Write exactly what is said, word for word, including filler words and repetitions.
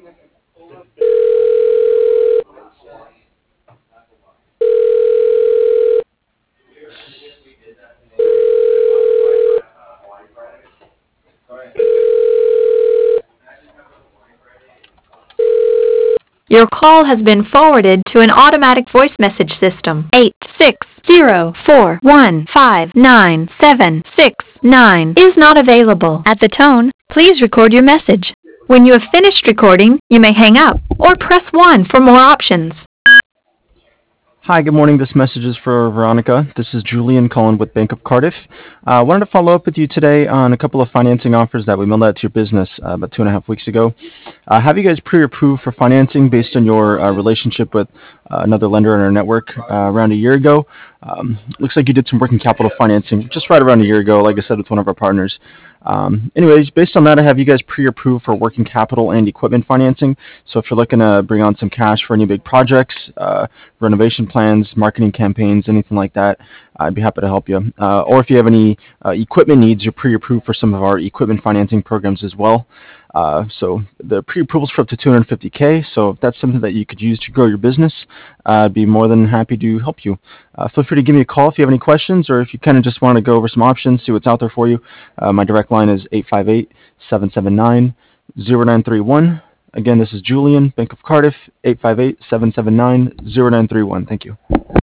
Your call has been forwarded to an automatic voice message system. eight six zero four one five nine seven six nine is not available. At the tone, please record your message. When you have finished recording, you may hang up or press one for more options. Hi, good morning. This message is for Veronica. This is Julian calling with Bank of Cardiff. I uh, wanted to follow up with you today on a couple of financing offers that we mailed out to your business uh, about two and a half weeks ago. Uh, have you guys pre-approved for financing based on your uh, relationship with uh, another lender in our network uh, around a year ago? Um, looks like you did some working capital financing just right around a year ago, like I said, with one of our partners. Um, anyways, based on that, I have you guys pre-approved for working capital and equipment financing. So if you're looking to bring on some cash for any big projects, uh, renovation plans, marketing campaigns, anything like that, I'd be happy to help you. Uh, or if you have any uh, equipment needs, you're pre-approved for some of our equipment financing programs as well. Uh, so the pre-approvals for up to two hundred fifty K. So if that's something that you could use to grow your business, uh, I'd be more than happy to help you. Uh, feel free to give me a call if you have any questions, or if you kind of just want to go over some options, see what's out there for you. Uh, my direct line is eight five eight, seven seven nine, zero nine three one. Again, this is Julian, Bank of Cardiff, eight five eight, seven seven nine, zero nine three one. Thank you.